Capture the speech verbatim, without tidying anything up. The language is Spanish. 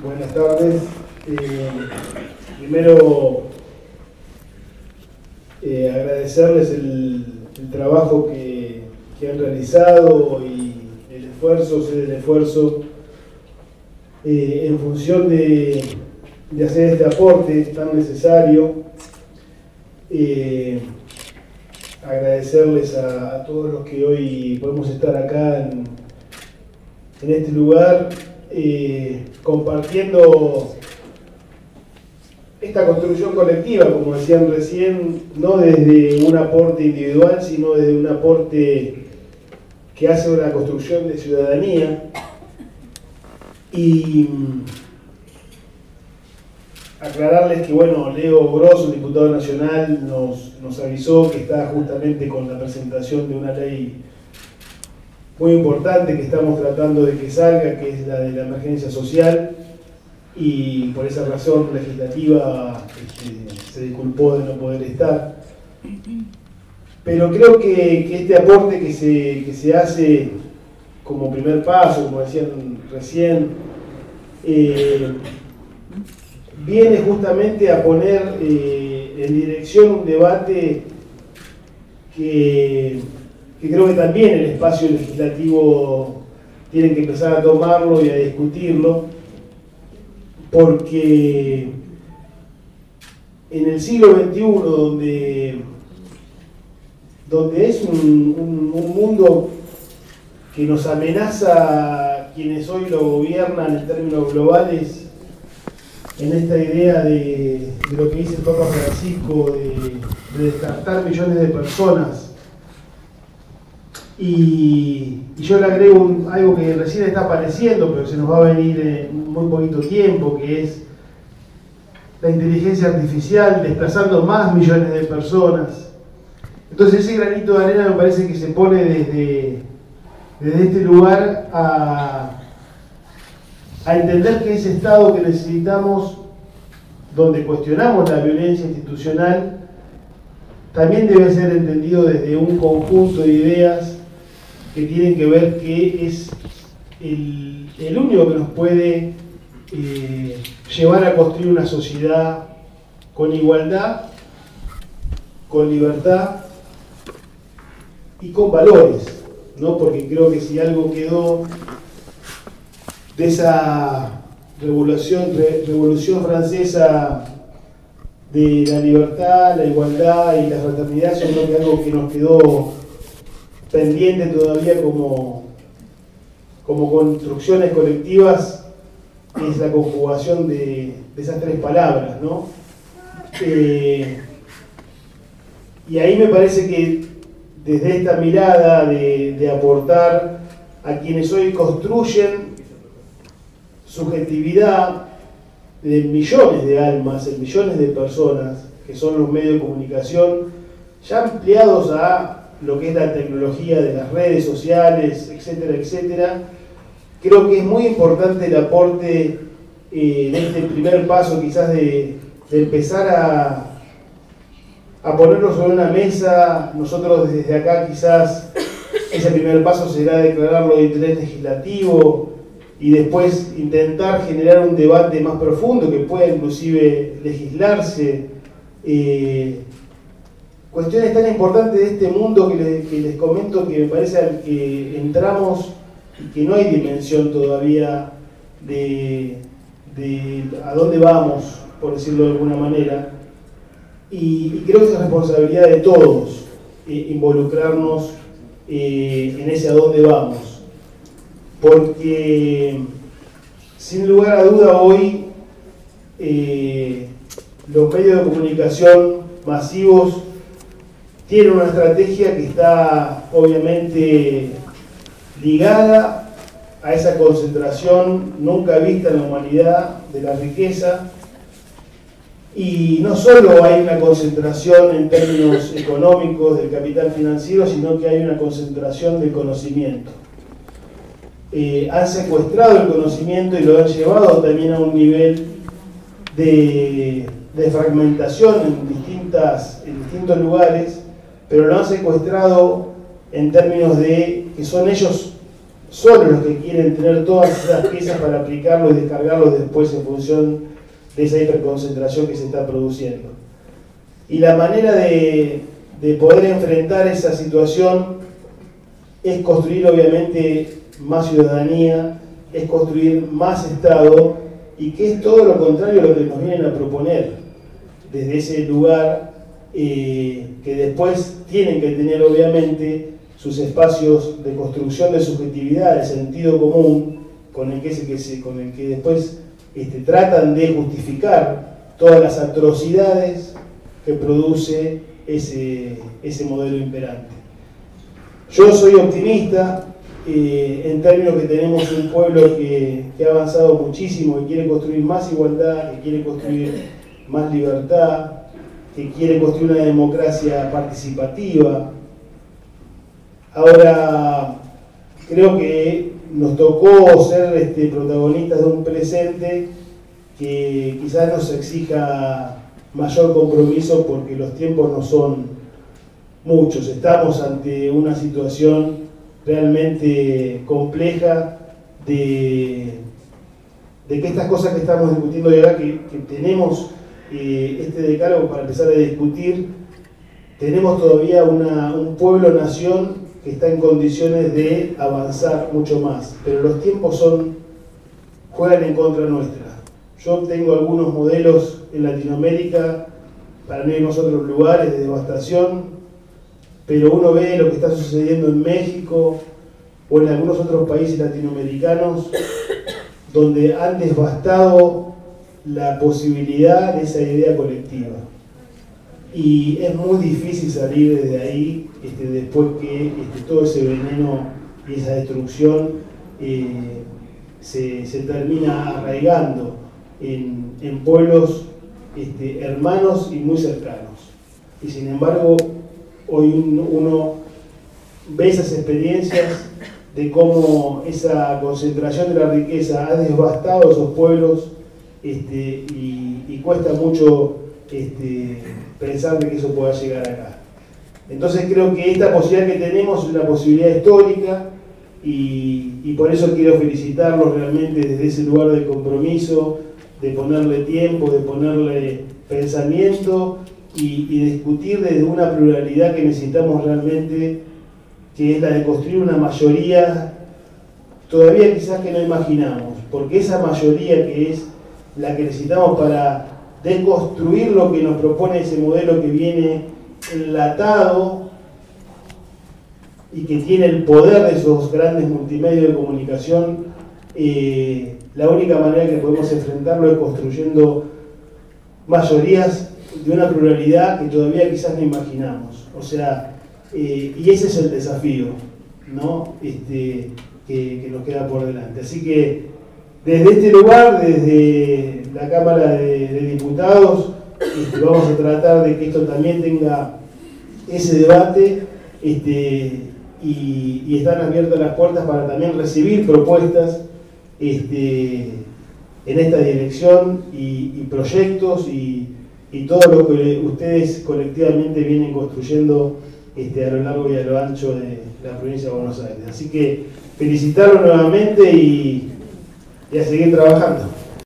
Buenas tardes. Eh, primero, eh, agradecerles el, el trabajo que, que han realizado y el esfuerzo, sé del esfuerzo eh, en función de, de hacer este aporte tan necesario. Eh, agradecerles a, a todos los que hoy podemos estar acá en, en este lugar eh, compartiendo esta construcción colectiva, como decían recién, no desde un aporte individual, sino desde un aporte que hace una construcción de ciudadanía. Y aclararles que, bueno, Leo Grosso, el diputado nacional, nos, nos avisó que está justamente con la presentación de una ley muy importante que estamos tratando de que salga, que es la de la emergencia social, y por esa razón legislativa este, se disculpó de no poder estar. Pero creo que, que este aporte que se, que se hace como primer paso, como decían recién, eh, viene justamente a poner eh, en dirección un debate que, que creo que también el espacio legislativo tiene que empezar a tomarlo y a discutirlo, porque en el siglo veintiuno, donde, donde es un, un, un mundo que nos amenaza quienes hoy lo gobiernan en términos globales, en esta idea de, de lo que dice el Papa Francisco, de, de descartar millones de personas. Y, y yo le agrego un, algo que recién está apareciendo, pero se nos va a venir en muy poquito tiempo, que es la inteligencia artificial desplazando más millones de personas. Entonces ese granito de arena me parece que se pone desde, desde este lugar a... a entender que ese Estado que necesitamos, donde cuestionamos la violencia institucional, también debe ser entendido desde un conjunto de ideas que tienen que ver que es el, el único que nos puede eh, llevar a construir una sociedad con igualdad, con libertad y con valores, ¿no? Porque creo que si algo quedó de esa revolución, re, revolución francesa de la libertad, la igualdad y la fraternidad, yo creo que algo que nos quedó pendiente todavía como, como construcciones colectivas es la conjugación de, de esas tres palabras, ¿no? Eh, y ahí me parece que desde esta mirada de, de aportar a quienes hoy construyen subjetividad de millones de almas, en millones de personas, que son los medios de comunicación, ya ampliados a lo que es la tecnología de las redes sociales, etcétera, etcétera. Creo que es muy importante el aporte eh, de este primer paso, quizás de, de empezar a, a ponernos sobre una mesa. Nosotros desde acá quizás ese primer paso será declararlo de interés legislativo, y después intentar generar un debate más profundo que pueda inclusive legislarse. Eh, cuestiones tan importantes de este mundo que les, que les comento, que me parece al que entramos y que no hay dimensión todavía de, de a dónde vamos, por decirlo de alguna manera. Y, y creo que es responsabilidad de todos eh, involucrarnos eh, en ese a dónde vamos. Porque, sin lugar a duda, hoy eh, los medios de comunicación masivos tienen una estrategia que está obviamente ligada a esa concentración nunca vista en la humanidad de la riqueza. Y no solo hay una concentración en términos económicos del capital financiero, sino que hay una concentración del conocimiento. Eh, han secuestrado el conocimiento y lo han llevado también a un nivel de, de fragmentación en, distintas, en distintos lugares, pero lo han secuestrado en términos de que son ellos son los que quieren tener todas esas piezas para aplicarlo y descargarlo después en función de esa hiperconcentración que se está produciendo. Y la manera de, de poder enfrentar esa situación es construir obviamente más ciudadanía, es construir más Estado, y que es todo lo contrario a lo que nos vienen a proponer desde ese lugar, eh, que después tienen que tener obviamente sus espacios de construcción de subjetividad, de sentido común, con el que, se, que se, con el que después este, tratan de justificar todas las atrocidades que produce ese, ese modelo imperante. Yo soy optimista eh, en términos que tenemos un pueblo que, que ha avanzado muchísimo, que quiere construir más igualdad, que quiere construir más libertad, que quiere construir una democracia participativa. Ahora, creo que nos tocó ser este, protagonistas de un presente que quizás nos exija mayor compromiso porque los tiempos no son muchos. Estamos ante una situación realmente compleja de, de que estas cosas que estamos discutiendo hoy acá, que, que tenemos eh, este decálogo para empezar a discutir, tenemos todavía una, un pueblo-nación que está en condiciones de avanzar mucho más, pero los tiempos son, juegan en contra nuestra. Yo tengo algunos modelos en Latinoamérica, para no irnos a otros lugares, de devastación, pero uno ve lo que está sucediendo en México o en algunos otros países latinoamericanos, donde han devastado la posibilidad de esa idea colectiva. Y es muy difícil salir desde ahí este, después que este, todo ese veneno y esa destrucción eh, se, se termina arraigando en, en pueblos este, hermanos y muy cercanos. Y sin embargo, hoy uno ve esas experiencias de cómo esa concentración de la riqueza ha devastado esos pueblos este, y, y cuesta mucho este, pensar de que eso pueda llegar acá. Entonces creo que esta posibilidad que tenemos es una posibilidad histórica y, y por eso quiero felicitarlos realmente desde ese lugar de compromiso, de ponerle tiempo, de ponerle pensamiento y, y discutir desde una pluralidad que necesitamos realmente, que es la de construir una mayoría todavía quizás que no imaginamos, porque esa mayoría que es la que necesitamos para deconstruir lo que nos propone ese modelo que viene enlatado y que tiene el poder de esos grandes multimedios de comunicación, eh, la única manera que podemos enfrentarlo es construyendo mayorías de una pluralidad que todavía quizás no imaginamos. O sea, eh, y ese es el desafío, ¿no? Este, que, que nos queda por delante. Así que desde este lugar, desde la Cámara de, de Diputados, este, vamos a tratar de que esto también tenga ese debate este, y, y están abiertas las puertas para también recibir propuestas este, en esta dirección y, y proyectos y, y todo lo que ustedes colectivamente vienen construyendo este, a lo largo y a lo ancho de la provincia de Buenos Aires. Así que felicitarlos nuevamente y, y a seguir trabajando.